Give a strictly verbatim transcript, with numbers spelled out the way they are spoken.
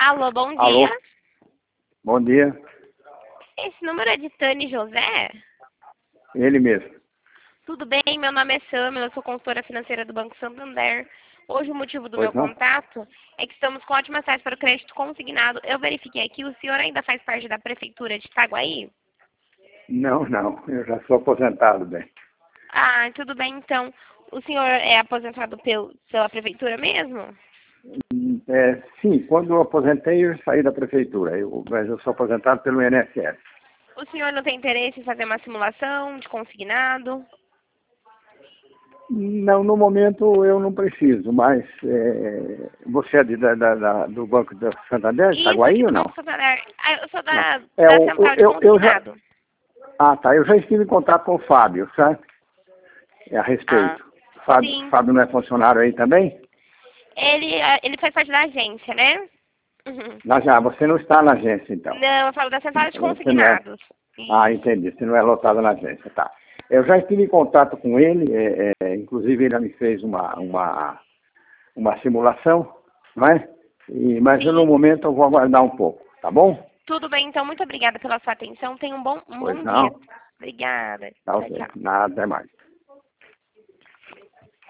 Alô, bom Alô? dia. Bom dia. Esse número é de Tani José? Ele mesmo. Tudo bem? Meu nome é Samila, eu sou consultora financeira do Banco Santander. Hoje o motivo do Pois meu não? contato é que estamos com ótimas taxas para o crédito consignado. Eu verifiquei aqui, o senhor ainda faz parte da Prefeitura de Itaguaí? Não, não. Eu já sou aposentado, bem. Ah, tudo bem então. O senhor é aposentado pel, pela Prefeitura mesmo? Hum, É, sim, quando eu aposentei, eu saí da prefeitura. Eu, mas eu sou aposentado pelo I N S S. O senhor não tem interesse em fazer uma simulação de consignado? Não, no momento eu não preciso, mas é, você é de, da, da- da- do Banco da Santander, de Isso aqui Itaguaí ou do não? Banco Santander. Ah, eu sou Não. da, É, da o, o- central de eu, eu já. consignado. Ah, tá. Eu já estive em contato com o Fábio, sabe? É a Ah, respeito. Fábio, sim. Fábio não é funcionário aí também? Ele, ah, ele faz parte da agência, né? Uhum. Não, já, você não está na agência, então. Não, eu falo da central de Você não é. consignados. Ah, Isso. entendi. Você não é lotado na agência, tá. Eu já estive em contato com ele, é, é, inclusive ele me fez uma, uma, uma simulação, não é? E, mas eu, no Sim. momento eu vou aguardar um pouco, tá bom? Tudo bem, então. Muito obrigada pela sua atenção. Tenha um bom, um Pois bom dia. não. Obrigada. Tá Tchau, ok. tchau. Nada, até mais.